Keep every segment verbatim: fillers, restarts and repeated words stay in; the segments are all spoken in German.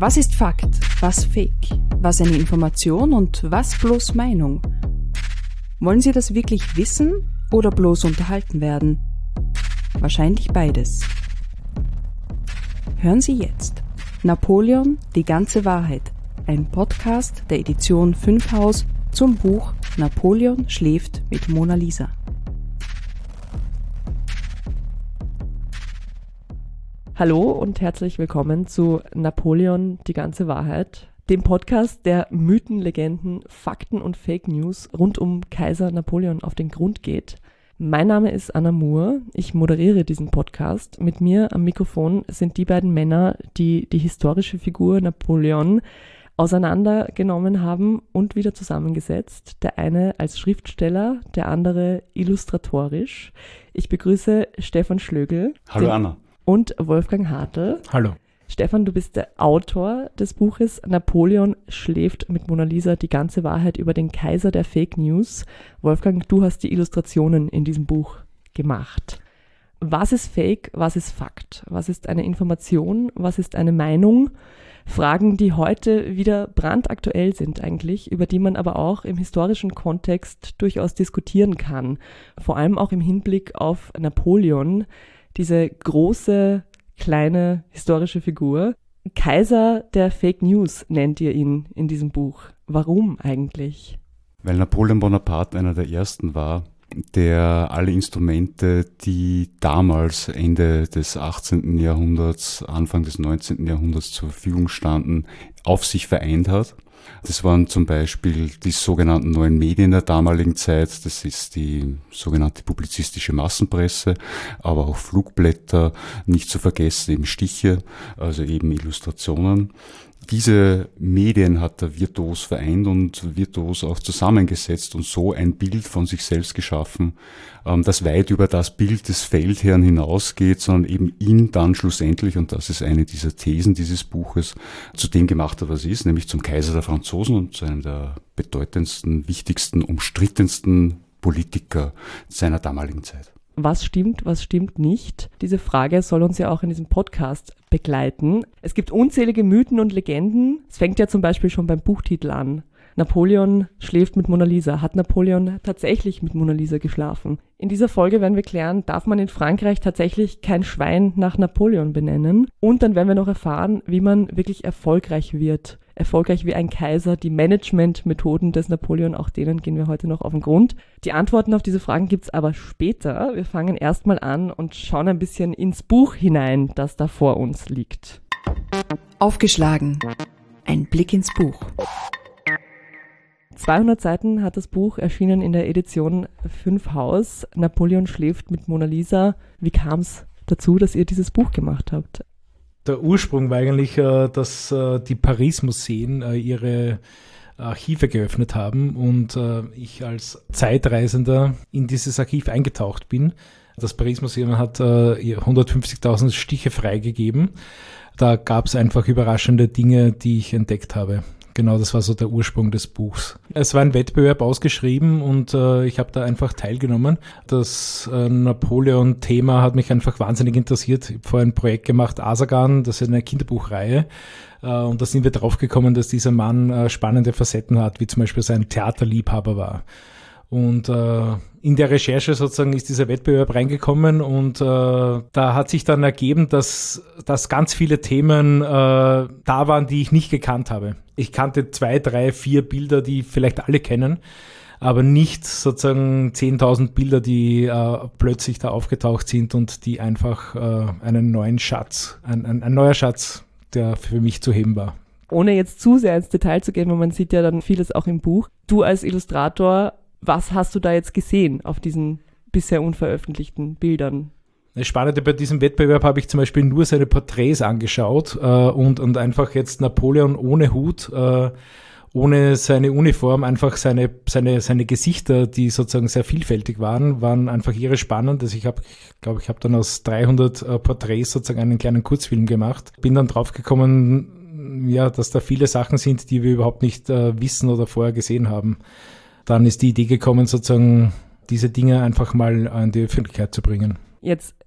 Was ist Fakt, was Fake, was eine Information und was bloß Meinung? Wollen Sie das wirklich wissen oder bloß unterhalten werden? Wahrscheinlich beides. Hören Sie jetzt Napoleon, die ganze Wahrheit, ein Podcast der Edition fünf Haus zum Buch Napoleon schläft mit Mona Lisa. Hallo und herzlich willkommen zu Napoleon, die ganze Wahrheit, dem Podcast, der Mythen, Legenden, Fakten und Fake News rund um Kaiser Napoleon auf den Grund geht. Mein Name ist Anna Moore, ich moderiere diesen Podcast. Mit mir am Mikrofon sind die beiden Männer, die die historische Figur Napoleon auseinandergenommen haben und wieder zusammengesetzt. Der eine als Schriftsteller, der andere illustratorisch. Ich begrüße Stefan Schlögl. Hallo Anna. Und Wolfgang Hartl. Hallo. Stefan, du bist der Autor des Buches Napoleon schläft mit Mona Lisa, die ganze Wahrheit über den Kaiser der Fake News. Wolfgang, du hast die Illustrationen in diesem Buch gemacht. Was ist Fake, was ist Fakt? Was ist eine Information, was ist eine Meinung? Fragen, die heute wieder brandaktuell sind eigentlich, über die man aber auch im historischen Kontext durchaus diskutieren kann. Vor allem auch im Hinblick auf Napoleon, diese große, kleine historische Figur. Kaiser der Fake News nennt ihr ihn in diesem Buch. Warum eigentlich? Weil Napoleon Bonaparte einer der ersten war, der alle Instrumente, die damals Ende des achtzehnten Jahrhunderts, Anfang des neunzehnten Jahrhunderts zur Verfügung standen, auf sich vereint hat. Das waren zum Beispiel die sogenannten neuen Medien der damaligen Zeit. Das ist die sogenannte publizistische Massenpresse, aber auch Flugblätter, nicht zu vergessen eben Stiche, also eben Illustrationen. Diese Medien hat er virtuos vereint und virtuos auch zusammengesetzt und so ein Bild von sich selbst geschaffen, das weit über das Bild des Feldherrn hinausgeht, sondern eben ihn dann schlussendlich, und das ist eine dieser Thesen dieses Buches, zu dem gemacht hat, was er ist, nämlich zum Kaiser der Franzosen und zu einem der bedeutendsten, wichtigsten, umstrittensten Politiker seiner damaligen Zeit. Was stimmt, was stimmt nicht? Diese Frage soll uns ja auch in diesem Podcast begleiten. Es gibt unzählige Mythen und Legenden. Es fängt ja zum Beispiel schon beim Buchtitel an. Napoleon schläft mit Mona Lisa. Hat Napoleon tatsächlich mit Mona Lisa geschlafen? In dieser Folge werden wir klären, darf man in Frankreich tatsächlich kein Schwein nach Napoleon benennen? Und dann werden wir noch erfahren, wie man wirklich erfolgreich wird. Erfolgreich wie ein Kaiser, die Managementmethoden des Napoleon, auch denen gehen wir heute noch auf den Grund. Die Antworten auf diese Fragen gibt's aber später. Wir fangen erstmal an und schauen ein bisschen ins Buch hinein, das da vor uns liegt. Aufgeschlagen. Ein Blick ins Buch. zweihundert Seiten hat das Buch, erschienen in der Edition fünf Haus. Napoleon schläft mit Mona Lisa. Wie kam es dazu, dass ihr dieses Buch gemacht habt? Der Ursprung war eigentlich, dass die Paris-Museen ihre Archive geöffnet haben und ich als Zeitreisender in dieses Archiv eingetaucht bin. Das Paris-Museum hat hundertfünfzigtausend Stiche freigegeben. Da gab es einfach überraschende Dinge, die ich entdeckt habe. Genau, das war so der Ursprung des Buchs. Es war ein Wettbewerb ausgeschrieben und äh, ich habe da einfach teilgenommen. Das äh, Napoleon-Thema hat mich einfach wahnsinnig interessiert. Ich habe vorher ein Projekt gemacht, Asagan, das ist eine Kinderbuchreihe. Äh, und da sind wir drauf gekommen, dass dieser Mann äh, spannende Facetten hat, wie zum Beispiel sein Theaterliebhaber war. Und äh, in der Recherche sozusagen ist dieser Wettbewerb reingekommen und äh, da hat sich dann ergeben, dass, dass ganz viele Themen äh, da waren, die ich nicht gekannt habe. Ich kannte zwei, drei, vier Bilder, die vielleicht alle kennen, aber nicht sozusagen zehntausend Bilder, die äh, plötzlich da aufgetaucht sind und die einfach äh, einen neuen Schatz, ein, ein, ein neuer Schatz, der für mich zu heben war. Ohne jetzt zu sehr ins Detail zu gehen, weil man sieht ja dann vieles auch im Buch. Du als Illustrator, was hast du da jetzt gesehen auf diesen bisher unveröffentlichten Bildern? Das Spannende bei diesem Wettbewerb habe ich zum Beispiel nur seine Porträts angeschaut äh, und, und einfach jetzt Napoleon ohne Hut, äh, ohne seine Uniform, einfach seine, seine, seine Gesichter, die sozusagen sehr vielfältig waren, waren einfach irre spannend. Also ich habe, glaube ich, habe dann aus dreihundert äh, Porträts sozusagen einen kleinen Kurzfilm gemacht. Bin dann draufgekommen, ja, dass da viele Sachen sind, die wir überhaupt nicht äh, wissen oder vorher gesehen haben. Dann ist die Idee gekommen, sozusagen diese Dinge einfach mal an die Öffentlichkeit zu bringen. Jetzt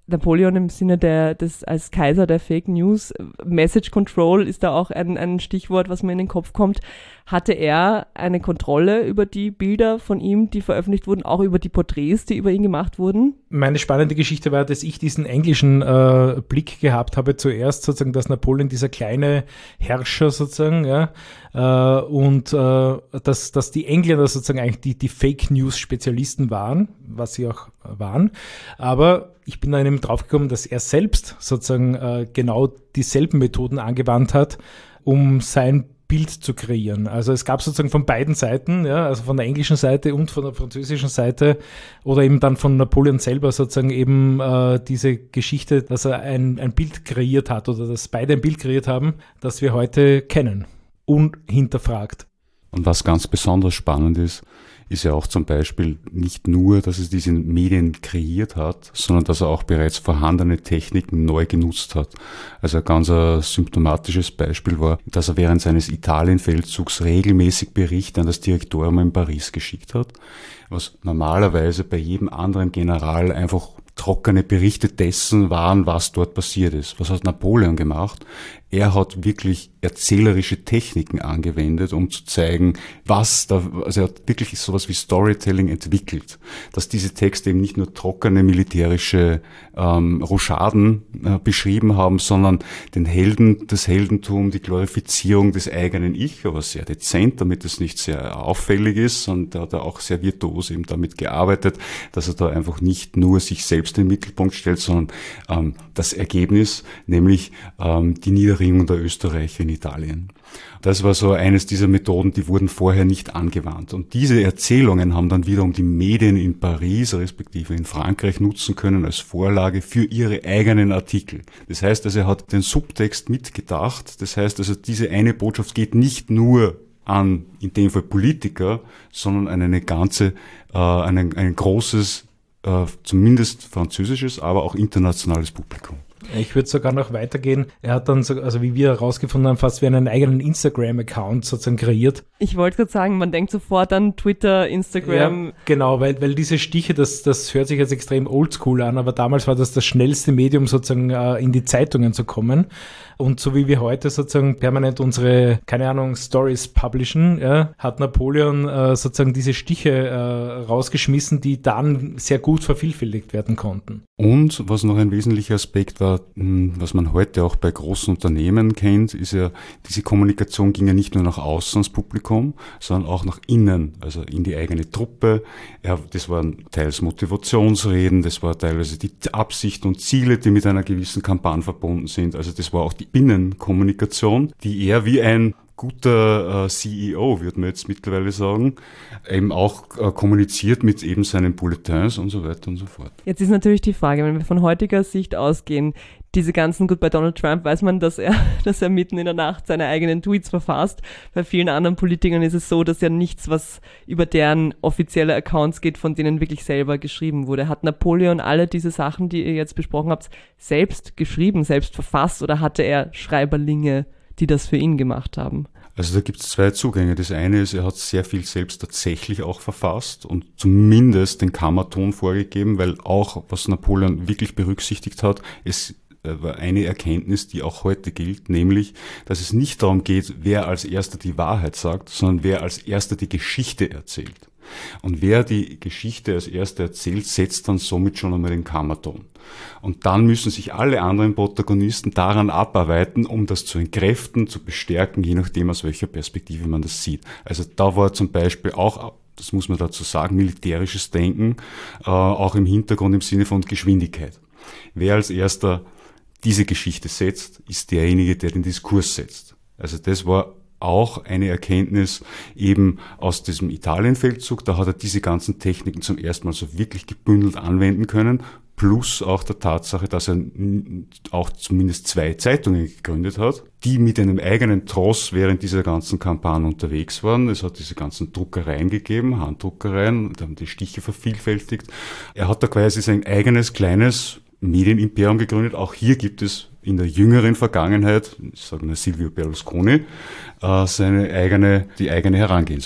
Napoleon im Sinne der, des, als Kaiser der Fake News, Message Control ist da auch ein, ein Stichwort, was mir in den Kopf kommt. Hatte er eine Kontrolle über die Bilder von ihm, die veröffentlicht wurden, auch über die Porträts, die über ihn gemacht wurden? Meine spannende Geschichte war, dass ich diesen englischen äh, Blick gehabt habe, zuerst sozusagen, dass Napoleon dieser kleine Herrscher sozusagen, ja, äh, und äh, dass, dass die Engländer sozusagen eigentlich die, die Fake News Spezialisten waren, was sie auch waren, aber ich bin dann eben draufgekommen, dass er selbst sozusagen äh, genau dieselben Methoden angewandt hat, um sein Bild zu kreieren. Also es gab sozusagen von beiden Seiten, ja, also von der englischen Seite und von der französischen Seite oder eben dann von Napoleon selber sozusagen eben äh, diese Geschichte, dass er ein, ein Bild kreiert hat oder dass beide ein Bild kreiert haben, das wir heute kennen, unhinterfragt. Und was ganz besonders spannend ist, ist ja auch zum Beispiel nicht nur, dass es diese Medien kreiert hat, sondern dass er auch bereits vorhandene Techniken neu genutzt hat. Also ein ganz ein symptomatisches Beispiel war, dass er während seines Italienfeldzugs regelmäßig Berichte an das Direktorium in Paris geschickt hat, was normalerweise bei jedem anderen General einfach trockene Berichte dessen waren, was dort passiert ist. Was hat Napoleon gemacht? Er hat wirklich erzählerische Techniken angewendet, um zu zeigen, was da, also er hat wirklich sowas wie Storytelling entwickelt, dass diese Texte eben nicht nur trockene militärische ähm, Rochaden äh, beschrieben haben, sondern den Helden, das Heldentum, die Glorifizierung des eigenen Ich, aber sehr dezent, damit es nicht sehr auffällig ist, und da hat er auch sehr virtuos eben damit gearbeitet, dass er da einfach nicht nur sich selbst in den Mittelpunkt stellt, sondern ähm, das Ergebnis, nämlich ähm, die Niederringung der Österreicher in Italien. Das war so eines dieser Methoden, die wurden vorher nicht angewandt. Und diese Erzählungen haben dann wiederum die Medien in Paris, respektive in Frankreich, nutzen können als Vorlage für ihre eigenen Artikel. Das heißt also, er hat den Subtext mitgedacht. Das heißt also, diese eine Botschaft geht nicht nur an, in dem Fall Politiker, sondern an eine ganze, äh, ein, ein großes, äh, zumindest französisches, aber auch internationales Publikum. Ich würde sogar noch weitergehen. Er hat dann, so, also wie wir herausgefunden haben, fast wie einen eigenen Instagram-Account sozusagen kreiert. Ich wollte gerade sagen, man denkt sofort an Twitter, Instagram. Ja, genau, weil, weil diese Stiche, das, das hört sich jetzt extrem oldschool an, aber damals war das das schnellste Medium sozusagen äh, in die Zeitungen zu kommen. Und so wie wir heute sozusagen permanent unsere, keine Ahnung, Stories publishen, ja, hat Napoleon äh, sozusagen diese Stiche äh, rausgeschmissen, die dann sehr gut vervielfältigt werden konnten. Und was noch ein wesentlicher Aspekt war, was man heute auch bei großen Unternehmen kennt, ist ja, diese Kommunikation ging ja nicht nur nach außen ans Publikum, sondern auch nach innen, also in die eigene Truppe. Ja, das waren teils Motivationsreden, das war teilweise die Absichten und Ziele, die mit einer gewissen Kampagne verbunden sind. Also das war auch die Innenkommunikation, die er wie ein guter äh, C E O, würde man jetzt mittlerweile sagen, eben auch äh, kommuniziert mit eben seinen Bulletins und so weiter und so fort. Jetzt ist natürlich die Frage, wenn wir von heutiger Sicht ausgehen, diese ganzen, gut, bei Donald Trump weiß man, dass er, dass er mitten in der Nacht seine eigenen Tweets verfasst. Bei vielen anderen Politikern ist es so, dass ja nichts, was über deren offizielle Accounts geht, von denen wirklich selber geschrieben wurde. Hat Napoleon alle diese Sachen, die ihr jetzt besprochen habt, selbst geschrieben, selbst verfasst, oder hatte er Schreiberlinge, die das für ihn gemacht haben? Also da gibt es zwei Zugänge. Das eine ist, er hat sehr viel selbst tatsächlich auch verfasst und zumindest den Kammerton vorgegeben, weil auch, was Napoleon wirklich berücksichtigt hat, es war eine Erkenntnis, die auch heute gilt, nämlich, dass es nicht darum geht, wer als Erster die Wahrheit sagt, sondern wer als Erster die Geschichte erzählt. Und wer die Geschichte als Erster erzählt, setzt dann somit schon einmal den Kammerton. Und dann müssen sich alle anderen Protagonisten daran abarbeiten, um das zu entkräften, zu bestärken, je nachdem, aus welcher Perspektive man das sieht. Also da war zum Beispiel auch, das muss man dazu sagen, militärisches Denken, äh, auch im Hintergrund im Sinne von Geschwindigkeit. Wer als Erster diese Geschichte setzt, ist derjenige, der den Diskurs setzt. Also das war auch eine Erkenntnis eben aus diesem Italienfeldzug. Da hat er diese ganzen Techniken zum ersten Mal so wirklich gebündelt anwenden können, plus auch der Tatsache, dass er auch zumindest zwei Zeitungen gegründet hat, die mit einem eigenen Tross während dieser ganzen Kampagne unterwegs waren. Es hat diese ganzen Druckereien gegeben, Handdruckereien, da haben die Stiche vervielfältigt. Er hat da quasi sein eigenes kleines Medienimperium gegründet. Auch hier gibt es in der jüngeren Vergangenheit, ich sage nur Silvio Berlusconi, äh, seine eigene, die eigene Herangehensweise.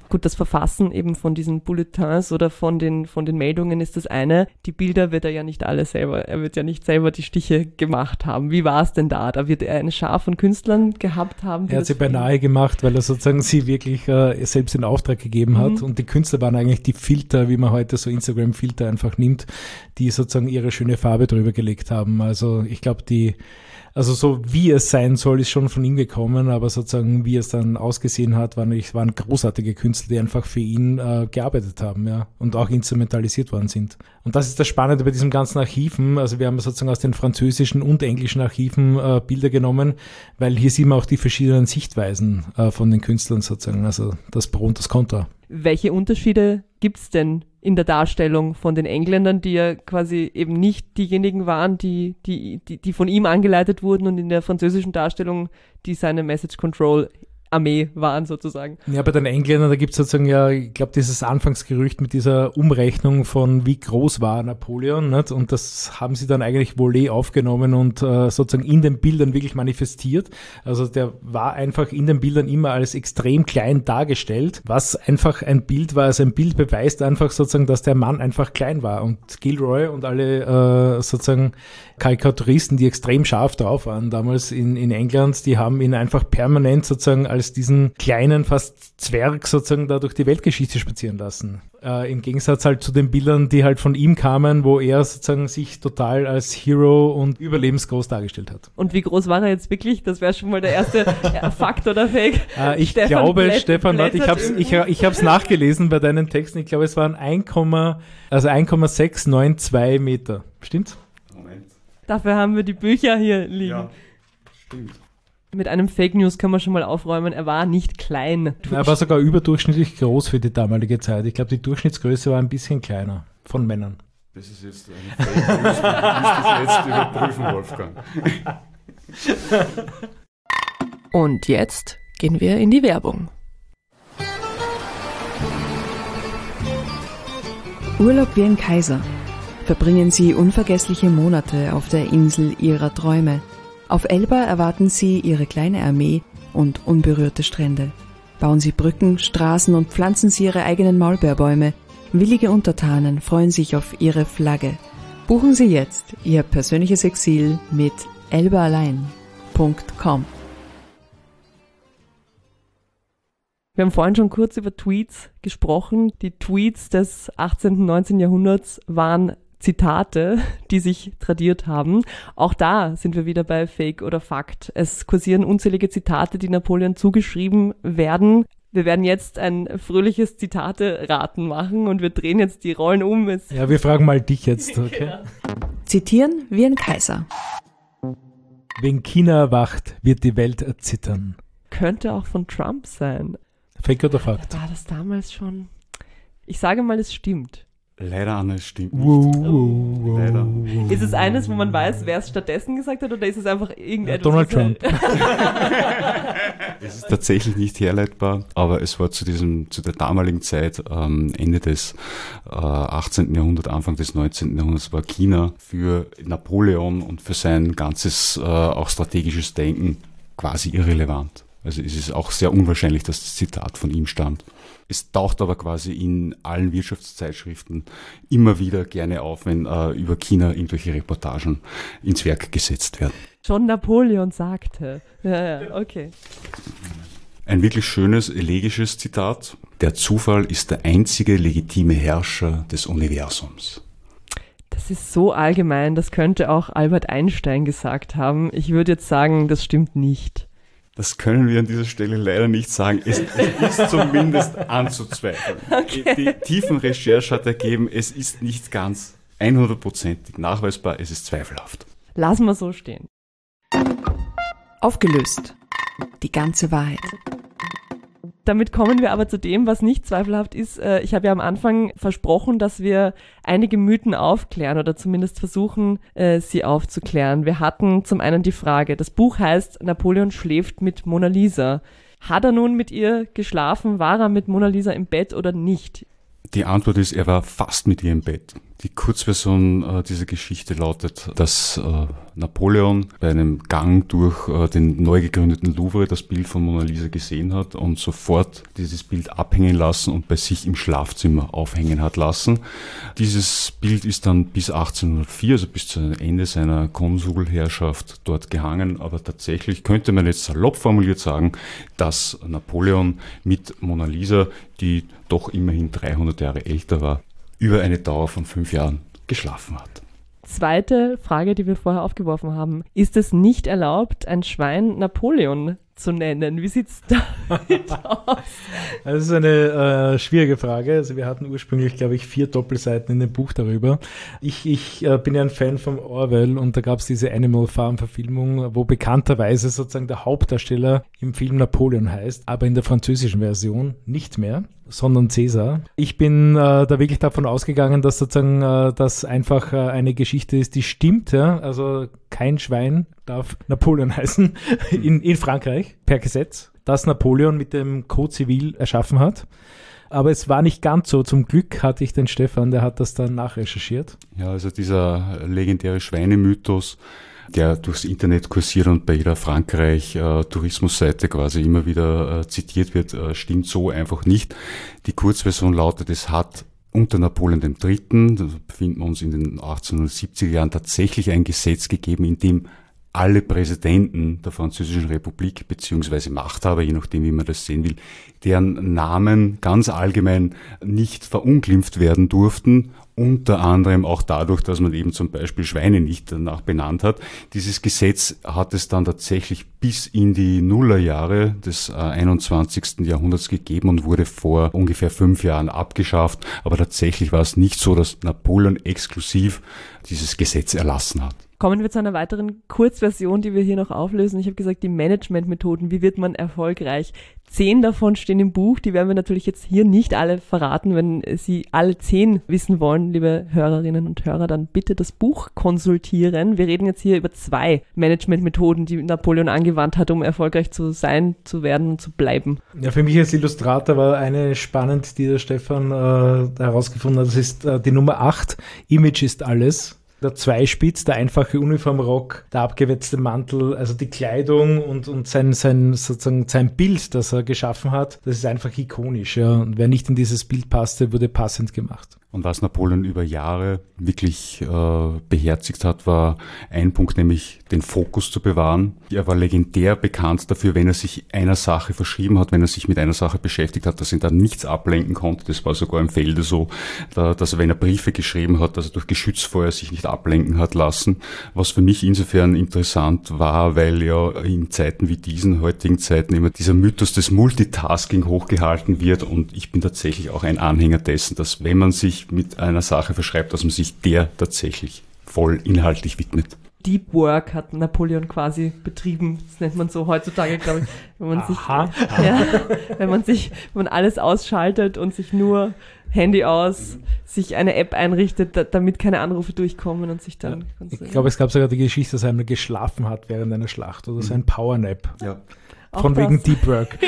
Gut, das Verfassen eben von diesen Bulletins oder von den, von den Meldungen ist das eine. Die Bilder wird er ja nicht alle selber, er wird ja nicht selber die Stiche gemacht haben. Wie war es denn da? Da wird er eine Schar von Künstlern gehabt haben. Er hat sie beinahe gemacht, weil er sozusagen sie wirklich äh, selbst in Auftrag gegeben hat. Mhm. Und die Künstler waren eigentlich die Filter, wie man heute so Instagram-Filter einfach nimmt, die sozusagen ihre schöne Farbe drüber gelegt haben. Also ich glaube, die Also so wie es sein soll, ist schon von ihm gekommen, aber sozusagen wie es dann ausgesehen hat, waren, waren großartige Künstler, die einfach für ihn äh, gearbeitet haben, ja, und auch instrumentalisiert worden sind. Und das ist das Spannende bei diesem ganzen Archiven. Also wir haben sozusagen aus den französischen und englischen Archiven äh, Bilder genommen, weil hier sieht man auch die verschiedenen Sichtweisen äh, von den Künstlern sozusagen, also das Pro und das Contra. Welche Unterschiede gibt es denn in der Darstellung von den Engländern, die ja quasi eben nicht diejenigen waren, die, die, die, die von ihm angeleitet wurden, und in der französischen Darstellung, die seine Message Control Armee waren sozusagen? Ja, bei den Engländern, da gibt es sozusagen ja, ich glaube, dieses Anfangsgerücht mit dieser Umrechnung von wie groß war Napoleon, nicht? Und das haben sie dann eigentlich wohl eh aufgenommen und äh, sozusagen in den Bildern wirklich manifestiert. Also der war einfach in den Bildern immer als extrem klein dargestellt, was einfach ein Bild war. Also ein Bild beweist einfach sozusagen, dass der Mann einfach klein war. Und Gilroy und alle äh, sozusagen Karikaturisten, die extrem scharf drauf waren damals in, in England, die haben ihn einfach permanent sozusagen als diesen kleinen, fast Zwerg sozusagen da durch die Weltgeschichte spazieren lassen. Äh, im Gegensatz halt zu den Bildern, die halt von ihm kamen, wo er sozusagen sich total als Hero und überlebensgroß dargestellt hat. Und wie groß war er jetzt wirklich? Das wäre schon mal der erste Fakt oder Fake. Äh, ich Stefan glaube, Blätt, Stefan, warte, ich habe es ich, ich hab's nachgelesen bei deinen Texten. Ich glaube, es waren eins, also eins Komma sechs neun zwei Meter. Stimmt's? Moment. Dafür haben wir die Bücher hier liegen. Ja, stimmt. Mit einem Fake News kann man schon mal aufräumen, er war nicht klein. Er war sogar überdurchschnittlich groß für die damalige Zeit. Ich glaube, die Durchschnittsgröße war ein bisschen kleiner von Männern. Das ist jetzt eine Fake News, du musst das jetzt überprüfen, Wolfgang. Und jetzt gehen wir in die Werbung. Urlaub wie ein Kaiser. Verbringen Sie unvergessliche Monate auf der Insel Ihrer Träume. Auf Elba erwarten Sie Ihre kleine Armee und unberührte Strände. Bauen Sie Brücken, Straßen und pflanzen Sie Ihre eigenen Maulbeerbäume. Willige Untertanen freuen sich auf Ihre Flagge. Buchen Sie jetzt Ihr persönliches Exil mit elbaalein punkt com. Wir haben vorhin schon kurz über Tweets gesprochen. Die Tweets des achtzehnten, neunzehnten Jahrhunderts waren Zitate, die sich tradiert haben. Auch da sind wir wieder bei Fake oder Fakt. Es kursieren unzählige Zitate, die Napoleon zugeschrieben werden. Wir werden jetzt ein fröhliches Zitate-Raten machen und wir drehen jetzt die Rollen um. Es ja, wir fragen mal dich jetzt, okay? Ja. Zitieren wie ein Kaiser. Wenn China erwacht, wird die Welt erzittern. Könnte auch von Trump sein. Fake oder Fakt? War das damals schon? Ich sage mal, es stimmt. Leider, Anne, es stimmt nicht. Wow, wow, wow, Leider. Ist es eines, wo man weiß, wer es stattdessen gesagt hat, oder ist es einfach irgendetwas? Ja, Donald Trump. Es ist tatsächlich nicht herleitbar, aber es war zu diesem, zu der damaligen Zeit, ähm, Ende des äh, achtzehnten Jahrhunderts, Anfang des neunzehnten Jahrhunderts, war China für Napoleon und für sein ganzes äh, auch strategisches Denken quasi irrelevant. Also es ist auch sehr unwahrscheinlich, dass das Zitat von ihm stammt. Es taucht aber quasi in allen Wirtschaftszeitschriften immer wieder gerne auf, wenn äh, über China irgendwelche Reportagen ins Werk gesetzt werden. Schon Napoleon sagte. Ja, ja, okay. Ein wirklich schönes, elegisches Zitat. Der Zufall ist der einzige legitime Herrscher des Universums. Das ist so allgemein, das könnte auch Albert Einstein gesagt haben. Ich würde jetzt sagen, das stimmt nicht. Das können wir an dieser Stelle leider nicht sagen. Es, es ist zumindest anzuzweifeln. Okay. Die, die tiefen Recherche hat ergeben, es ist nicht ganz hundertprozentig nachweisbar, es ist zweifelhaft. Lassen wir so stehen. Aufgelöst. Die ganze Wahrheit. Damit kommen wir aber zu dem, was nicht zweifelhaft ist. Ich habe ja am Anfang versprochen, dass wir einige Mythen aufklären oder zumindest versuchen, sie aufzuklären. Wir hatten zum einen die Frage, das Buch heißt Napoleon schläft mit Mona Lisa. Hat er nun mit ihr geschlafen? War er mit Mona Lisa im Bett oder nicht? Die Antwort ist, er war fast mit ihr im Bett. Die Kurzversion äh, dieser Geschichte lautet, dass äh, Napoleon bei einem Gang durch äh, den neu gegründeten Louvre das Bild von Mona Lisa gesehen hat und sofort dieses Bild abhängen lassen und bei sich im Schlafzimmer aufhängen hat lassen. Dieses Bild ist dann bis achtzehnhundertvier, also bis zum Ende seiner Konsulherrschaft dort gehangen, aber tatsächlich könnte man jetzt salopp formuliert sagen, dass Napoleon mit Mona Lisa, die doch immerhin dreihundert Jahre älter war, über eine Dauer von fünf Jahren geschlafen hat. Zweite Frage, die wir vorher aufgeworfen haben. Ist es nicht erlaubt, ein Schwein Napoleon zu nennen? Wie sieht's damit aus? Das ist eine äh, schwierige Frage. Also wir hatten ursprünglich, glaube ich, vier Doppelseiten in dem Buch darüber. Ich, ich äh, bin ja ein Fan von Orwell und da gab es diese Animal Farm Verfilmung, wo bekannterweise sozusagen der Hauptdarsteller im Film Napoleon heißt, aber in der französischen Version nicht mehr, sondern Cäsar. Ich bin äh, da wirklich davon ausgegangen, dass sozusagen äh, das einfach äh, eine Geschichte ist, die stimmt. Ja? Also kein Schwein darf Napoleon heißen in, in Frankreich per Gesetz, das Napoleon mit dem Code Civil erschaffen hat. Aber es war nicht ganz so. Zum Glück hatte ich den Stefan, der hat das dann nachrecherchiert. Ja, also dieser legendäre Schweinemythos, der durchs Internet kursiert und bei jeder Frankreich-Tourismusseite quasi immer wieder äh, zitiert wird, äh, stimmt so einfach nicht. Die Kurzversion lautet, es hat unter Napoleon der Dritte., da befinden wir uns in den achtzehnhundertsiebziger Jahren, tatsächlich ein Gesetz gegeben, in dem alle Präsidenten der Französischen Republik beziehungsweise Machthaber, je nachdem wie man das sehen will, deren Namen ganz allgemein nicht verunglimpft werden durften, unter anderem auch dadurch, dass man eben zum Beispiel Schweine nicht danach benannt hat. Dieses Gesetz hat es dann tatsächlich bis in die Nullerjahre des äh, einundzwanzigsten Jahrhunderts gegeben und wurde vor ungefähr fünf Jahren abgeschafft. Aber tatsächlich war es nicht so, dass Napoleon exklusiv dieses Gesetz erlassen hat. Kommen wir zu einer weiteren Kurzversion, die wir hier noch auflösen. Ich habe gesagt, die Managementmethoden, wie wird man erfolgreich? Zehn davon stehen im Buch, die werden wir natürlich jetzt hier nicht alle verraten. Wenn Sie alle zehn wissen wollen, liebe Hörerinnen und Hörer, dann bitte das Buch konsultieren. Wir reden jetzt hier über zwei Managementmethoden, die Napoleon angewandt hat, um erfolgreich zu sein, zu werden und zu bleiben. Ja, für mich als Illustrator war eine spannend, die der Stefan äh, herausgefunden hat. Das ist äh, die Nummer acht, Image ist alles. Der Zweispitz, der einfache Uniformrock, der abgewetzte Mantel, also die Kleidung und, und sein, sein, sozusagen sein Bild, das er geschaffen hat, das ist einfach ikonisch. Ja. Und wer nicht in dieses Bild passte, wurde passend gemacht. Und was Napoleon über Jahre wirklich äh, beherzigt hat, war ein Punkt, nämlich den Fokus zu bewahren. Er war legendär bekannt dafür, wenn er sich einer Sache verschrieben hat, wenn er sich mit einer Sache beschäftigt hat, dass ihn da nichts ablenken konnte. Das war sogar im Felde so, da, dass er, wenn er Briefe geschrieben hat, dass er durch Geschützfeuer sich nicht ablenken hat lassen. Was für mich insofern interessant war, weil ja in Zeiten wie diesen, heutigen Zeiten, immer dieser Mythos des Multitasking hochgehalten wird. Und ich bin tatsächlich auch ein Anhänger dessen, dass wenn man sich mit einer Sache verschreibt, dass man sich der tatsächlich voll inhaltlich widmet. Deep Work hat Napoleon quasi betrieben. Das nennt man so heutzutage, glaube ich, wenn man sich, ja, wenn man sich, wenn man alles ausschaltet und sich nur Handy aus, sich eine App einrichtet, da, damit keine Anrufe durchkommen und sich dann... Ja, ich glaube, es gab sogar die Geschichte, dass er einmal geschlafen hat während einer Schlacht oder so ein Powernap. Ja. Von Auch wegen das. Deep Work.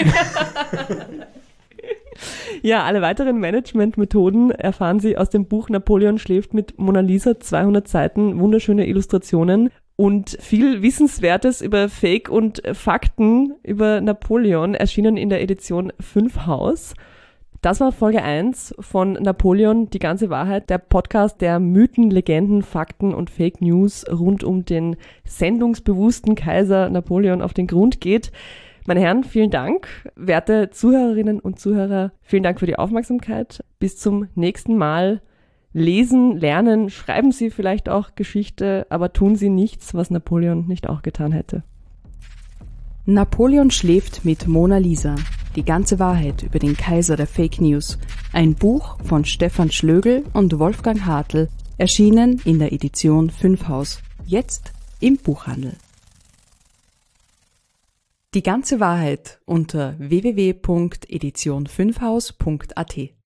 Ja, alle weiteren Managementmethoden erfahren Sie aus dem Buch Napoleon schläft mit Mona Lisa, zweihundert Seiten, wunderschöne Illustrationen und viel Wissenswertes über Fake und Fakten über Napoleon, erschienen in der Edition fünf Haus. Das war Folge eins von Napoleon, die ganze Wahrheit, der Podcast, der Mythen, Legenden, Fakten und Fake News rund um den sendungsbewussten Kaiser Napoleon auf den Grund geht. Meine Herren, vielen Dank. Werte Zuhörerinnen und Zuhörer, vielen Dank für die Aufmerksamkeit. Bis zum nächsten Mal. Lesen, lernen, schreiben Sie vielleicht auch Geschichte, aber tun Sie nichts, was Napoleon nicht auch getan hätte. Napoleon schläft mit Mona Lisa. Die ganze Wahrheit über den Kaiser der Fake News. Ein Buch von Stefan Schlögl und Wolfgang Hartl, erschienen in der Edition fünf Haus. Jetzt im Buchhandel. Die ganze Wahrheit unter w w w punkt edition fünf haus punkt a t.